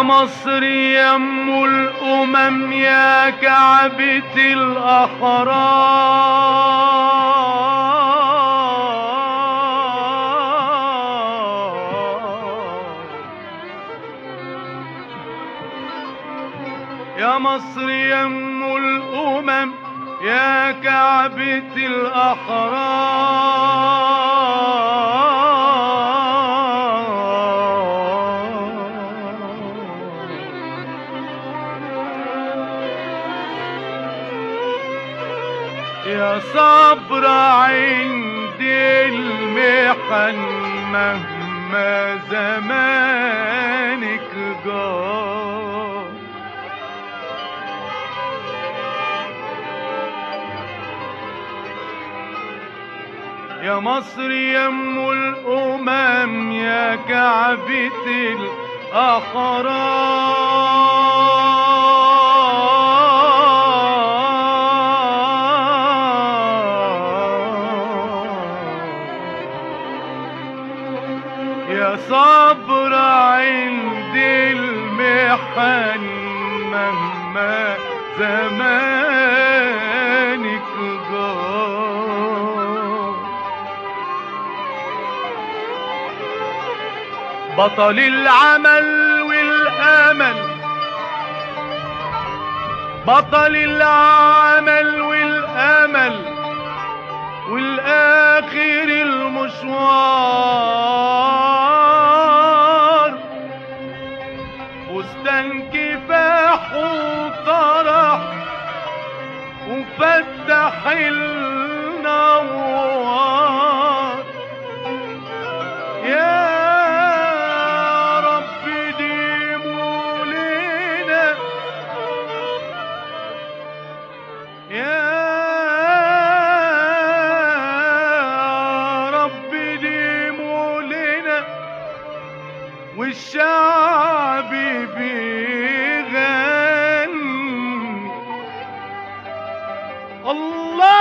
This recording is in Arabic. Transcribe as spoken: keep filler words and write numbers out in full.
مصر يا ام الامم يا كعبة الاحرار، يا مصر يا ام الامم يا كعبة الأحرار، يا صبر عند المحن مهما زمانك جار، يا مصر يا ام الامم يا كعبة الاحرار، يا صبر عند المحن مهما زمانك جار، بطل العمل والامل، بطل العمل والامل والاخر المشوار، فستان كفاح وطرح وفتح النوار، يا يا رب ديموا لنا والشعب بيغني الله